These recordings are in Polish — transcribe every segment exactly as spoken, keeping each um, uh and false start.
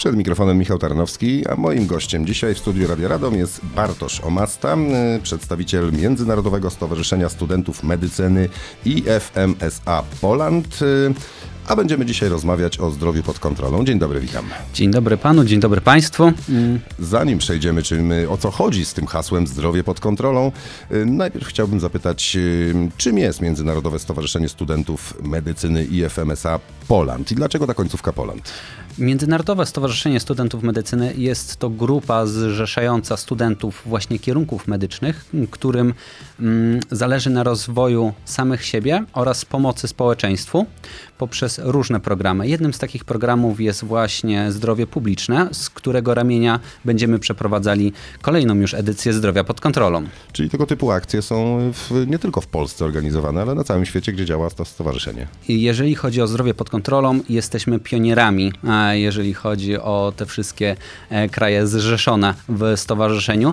Przed mikrofonem Michał Tarnowski, a moim gościem dzisiaj w studiu Radia Radom jest Bartosz Omasta, przedstawiciel Międzynarodowego Stowarzyszenia Studentów Medycyny I F M S A Poland. A będziemy dzisiaj rozmawiać o zdrowiu pod kontrolą. Dzień dobry, witam. Dzień dobry panu, dzień dobry państwu. Zanim przejdziemy, czym, o co chodzi z tym hasłem zdrowie pod kontrolą, najpierw chciałbym zapytać, czym jest Międzynarodowe Stowarzyszenie Studentów Medycyny I F M S A Poland i dlaczego ta końcówka Poland? Międzynarodowe Stowarzyszenie Studentów Medycyny jest to grupa zrzeszająca studentów właśnie kierunków medycznych, którym mm, zależy na rozwoju samych siebie oraz pomocy społeczeństwu poprzez różne programy. Jednym z takich programów jest właśnie zdrowie publiczne, z którego ramienia będziemy przeprowadzali kolejną już edycję Zdrowia pod kontrolą. Czyli tego typu akcje są w, nie tylko w Polsce organizowane, ale na całym świecie, gdzie działa to stowarzyszenie. Jeżeli chodzi o zdrowie pod kontrolą, jesteśmy pionierami, jeżeli chodzi o te wszystkie kraje zrzeszone w stowarzyszeniu.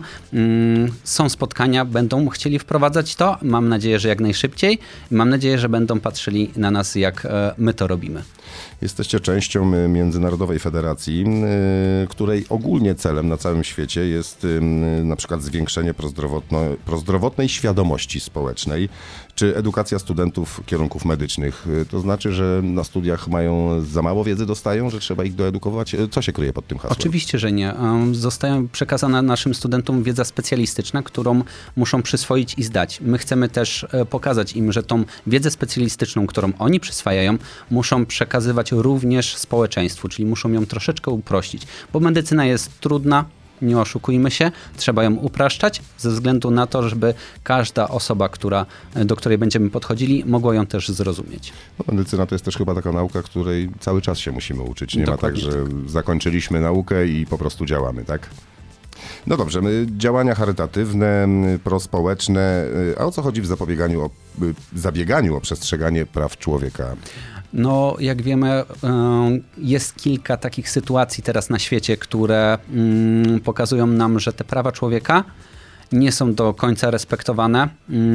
Są spotkania, będą chcieli wprowadzać to. Mam nadzieję, że jak najszybciej. Mam nadzieję, że będą patrzyli na nas, jak my to robimy. Jesteście częścią Międzynarodowej Federacji, której ogólnie celem na całym świecie jest na przykład zwiększenie prozdrowotno, prozdrowotnej świadomości społecznej, czy edukacja studentów kierunków medycznych. To znaczy, że na studiach mają za mało wiedzy, dostają, że trzeba ich doedukować? Co się kryje pod tym hasłem? Oczywiście, że nie. Zostaje przekazana naszym studentom wiedza specjalistyczna, którą muszą przyswoić i zdać. My chcemy też pokazać im, że tą wiedzę specjalistyczną, którą oni przyswajają, muszą przekazywać również społeczeństwu, czyli muszą ją troszeczkę uprościć, bo medycyna jest trudna, nie oszukujmy się, trzeba ją upraszczać ze względu na to, żeby każda osoba, która, do której będziemy podchodzili, mogła ją też zrozumieć. No, medycyna to jest też chyba taka nauka, której cały czas się musimy uczyć. Nie Dokładnie ma tak, że tak. zakończyliśmy naukę i po prostu działamy, tak? No dobrze, my działania charytatywne, prospołeczne, a o co chodzi w zapobieganiu, o, zabieganiu o przestrzeganie praw człowieka? No, jak wiemy, jest kilka takich sytuacji teraz na świecie, które pokazują nam, że te prawa człowieka nie są do końca respektowane.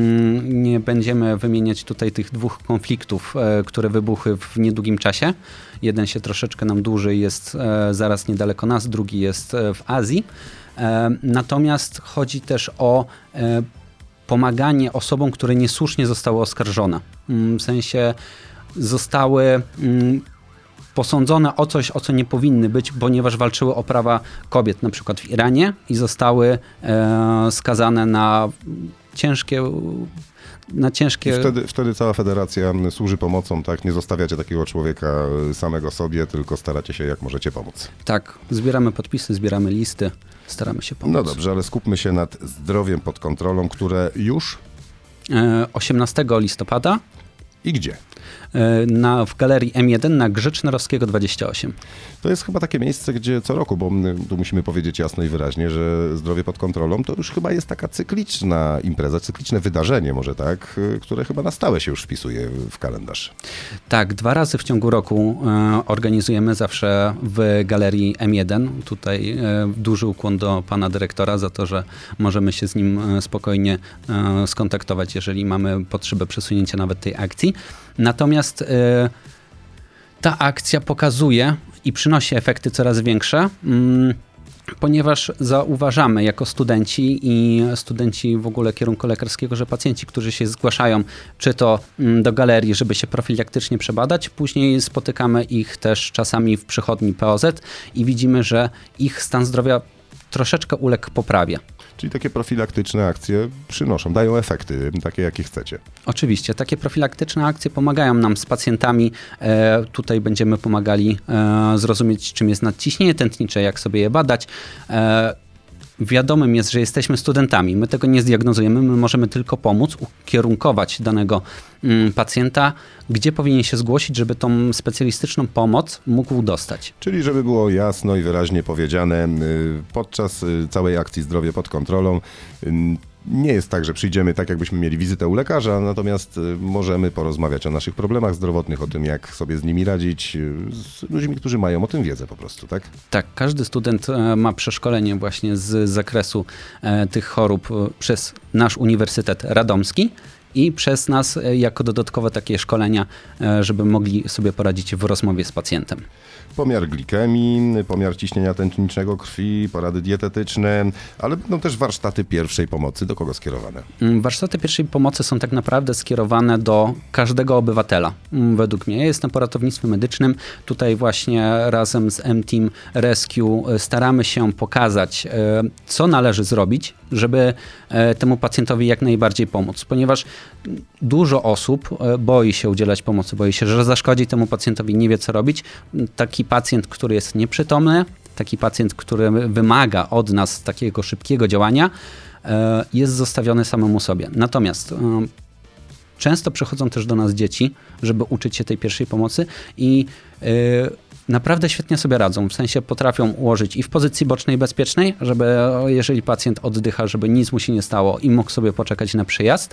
Nie będziemy wymieniać tutaj tych dwóch konfliktów, które wybuchły w niedługim czasie. Jeden się troszeczkę nam dłuży, jest zaraz niedaleko nas, drugi jest w Azji. Natomiast chodzi też o pomaganie osobom, które niesłusznie zostały oskarżone. W sensie zostały posądzone o coś, o co nie powinny być, ponieważ walczyły o prawa kobiet, na przykład w Iranie i zostały e, skazane na ciężkie... Na ciężkie... I wtedy, wtedy cała federacja służy pomocą, tak? Nie zostawiacie takiego człowieka samego sobie, tylko staracie się jak możecie pomóc. Tak, zbieramy podpisy, zbieramy listy, staramy się pomóc. No dobrze, ale skupmy się nad zdrowiem pod kontrolą, które już... osiemnastego listopada. I gdzie? Na, w galerii M jeden na Grzecznorowskiego dwadzieścia osiem. To jest chyba takie miejsce, gdzie co roku, bo tu musimy powiedzieć jasno i wyraźnie, że zdrowie pod kontrolą to już chyba jest taka cykliczna impreza, cykliczne wydarzenie może tak, które chyba na stałe się już wpisuje w kalendarz. Tak, dwa razy w ciągu roku e, organizujemy zawsze w galerii M jeden. Tutaj e, duży ukłon do pana dyrektora za to, że możemy się z nim e, spokojnie e, skontaktować, jeżeli mamy potrzebę przesunięcia nawet tej akcji. Natomiast y, ta akcja pokazuje i przynosi efekty coraz większe, mm, ponieważ zauważamy jako studenci i studenci w ogóle kierunku lekarskiego, że pacjenci, którzy się zgłaszają czy to mm, do galerii, żeby się profilaktycznie przebadać, później spotykamy ich też czasami w przychodni P O Z i widzimy, że ich stan zdrowia troszeczkę uległ poprawie. Czyli takie profilaktyczne akcje przynoszą, dają efekty, takie jakie chcecie. Oczywiście, takie profilaktyczne akcje pomagają nam z pacjentami. E, tutaj będziemy pomagali e, zrozumieć, czym jest nadciśnienie tętnicze, jak sobie je badać. E, Wiadomym jest, że jesteśmy studentami. My tego nie zdiagnozujemy, my możemy tylko pomóc, ukierunkować danego mm, pacjenta, gdzie powinien się zgłosić, żeby tą specjalistyczną pomoc mógł dostać. Czyli żeby było jasno i wyraźnie powiedziane, podczas całej akcji Zdrowie pod kontrolą nie jest tak, że przyjdziemy tak, jakbyśmy mieli wizytę u lekarza, natomiast możemy porozmawiać o naszych problemach zdrowotnych, o tym, jak sobie z nimi radzić, z ludźmi, którzy mają o tym wiedzę po prostu, tak? Tak, każdy student ma przeszkolenie właśnie z zakresu tych chorób przez nasz Uniwersytet Radomski i przez nas e, jako dodatkowe takie szkolenia, e, żeby mogli sobie poradzić w rozmowie z pacjentem. Pomiar glikemii, pomiar ciśnienia tętniczego krwi, porady dietetyczne, ale będą też warsztaty pierwszej pomocy. Do kogo skierowane? Warsztaty pierwszej pomocy są tak naprawdę skierowane do każdego obywatela, według mnie. Ja jestem po ratownictwie medycznym. Tutaj właśnie razem z M-Team Rescue staramy się pokazać, co należy zrobić, żeby temu pacjentowi jak najbardziej pomóc, ponieważ dużo osób boi się udzielać pomocy, boi się, że zaszkodzi temu pacjentowi, nie wie co robić. Taki pacjent, który jest nieprzytomny, taki pacjent, który wymaga od nas takiego szybkiego działania, jest zostawiony samemu sobie. Natomiast często przychodzą też do nas dzieci, żeby uczyć się tej pierwszej pomocy i naprawdę świetnie sobie radzą. W sensie potrafią ułożyć i w pozycji bocznej bezpiecznej, żeby jeżeli pacjent oddycha, żeby nic mu się nie stało i mógł sobie poczekać na przyjazd.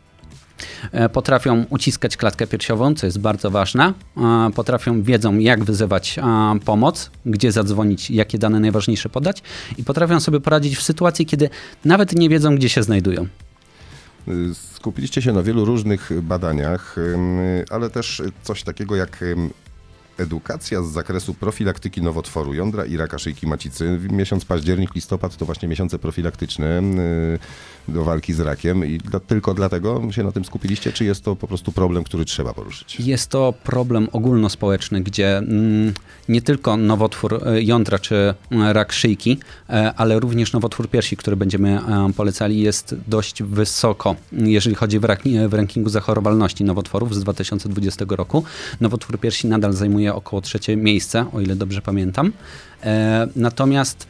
Potrafią uciskać klatkę piersiową, co jest bardzo ważne. Potrafią, wiedzą jak wyzywać pomoc, gdzie zadzwonić, jakie dane najważniejsze podać i potrafią sobie poradzić w sytuacji, kiedy nawet nie wiedzą, gdzie się znajdują. Skupiliście się na wielu różnych badaniach, ale też coś takiego jak edukacja z zakresu profilaktyki nowotworu jądra i raka szyjki macicy. Miesiąc październik, listopad to właśnie miesiące profilaktyczne do walki z rakiem i dla, tylko dlatego się na tym skupiliście, czy jest to po prostu problem, który trzeba poruszyć? Jest to problem ogólnospołeczny, gdzie mm, nie tylko nowotwór jądra czy rak szyjki, ale również nowotwór piersi, który będziemy polecali, jest dość wysoko, jeżeli chodzi w, rak, w rankingu zachorowalności nowotworów z dwa tysiące dwudziestego roku. Nowotwór piersi nadal zajmuje około trzecie miejsce, o ile dobrze pamiętam. E, natomiast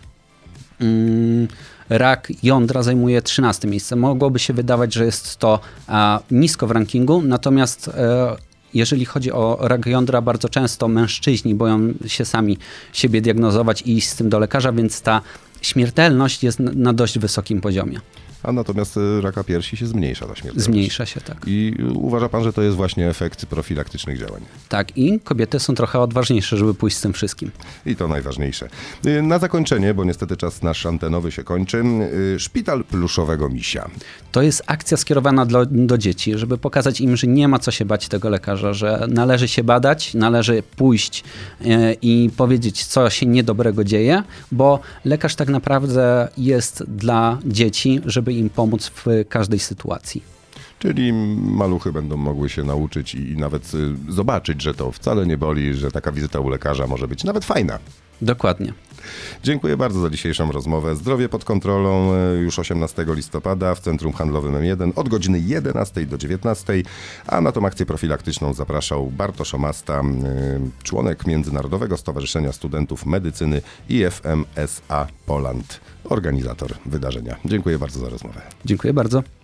mm, rak jądra zajmuje trzynaste miejsce. Mogłoby się wydawać, że jest to a, nisko w rankingu, natomiast e, jeżeli chodzi o rak jądra, bardzo często mężczyźni boją się sami siebie diagnozować i iść z tym do lekarza, więc ta śmiertelność jest na, na dość wysokim poziomie. A natomiast raka piersi się zmniejsza ta śmiertelność. Zmniejsza się, tak. I uważa pan, że to jest właśnie efekt profilaktycznych działań? Tak, i kobiety są trochę odważniejsze, żeby pójść z tym wszystkim. I to najważniejsze. Na zakończenie, bo niestety czas nasz antenowy się kończy, szpital pluszowego misia. To jest akcja skierowana do, do dzieci, żeby pokazać im, że nie ma co się bać tego lekarza, że należy się badać, należy pójść e, i powiedzieć, co się niedobrego dzieje, bo lekarz tak naprawdę jest dla dzieci, żeby im pomóc w każdej sytuacji. Czyli maluchy będą mogły się nauczyć i nawet zobaczyć, że to wcale nie boli, że taka wizyta u lekarza może być nawet fajna. Dokładnie. Dziękuję bardzo za dzisiejszą rozmowę. Zdrowie pod kontrolą już osiemnastego listopada w Centrum Handlowym M jeden od godziny jedenastej do dziewiętnastej, a na tą akcję profilaktyczną zapraszał Bartosz Omasta, członek Międzynarodowego Stowarzyszenia Studentów Medycyny I F M S A Poland, organizator wydarzenia. Dziękuję bardzo za rozmowę. Dziękuję bardzo.